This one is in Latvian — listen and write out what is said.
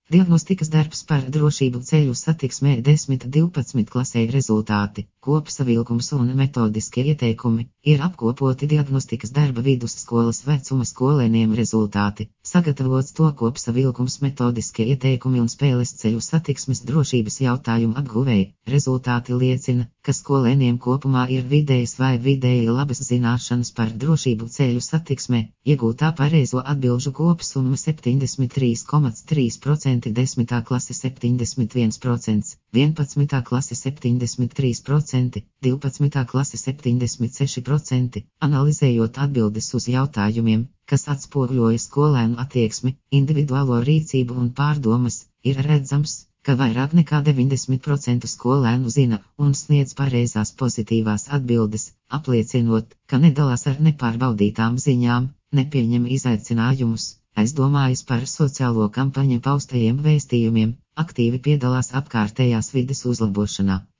Diagnostikas darbs par drošību ceļu satiksmē 10–12 klasē rezultāti, kopsavilkums un metodiskie ieteikumi ir apkopoti diagnostikas darba vidusskolas vecuma skolēniem rezultāti, sagatavots to kopsavilkums metodiskie ieteikumi un spēles ceļu satiksmes drošības jautājumu apguvēji. Rezultāti liecina, ka skolēniem kopumā ir vidējas vai vidēji labas zināšanas par drošību ceļu satiksmē, iegūtā pareizo atbilžu kopsumma 73,3%, 10. klase 71%, 11. klase 73%, 12. klase 76%, analizējot atbildes uz jautājumiem, kas atspoguļoja skolēnu attieksmi, individuālo rīcību un pārdomas, ir redzams, ka vairāk nekā 90% skolēnu zina un sniedz pareizās pozitīvās atbildes, apliecinot, ka nedalās ar nepārbaudītām ziņām, nepieņem izaicinājumus, aizdomājas par sociālo kampaņu paustajiem vēstījumiem, aktīvi piedalās apkārtējās vides uzlabošanā.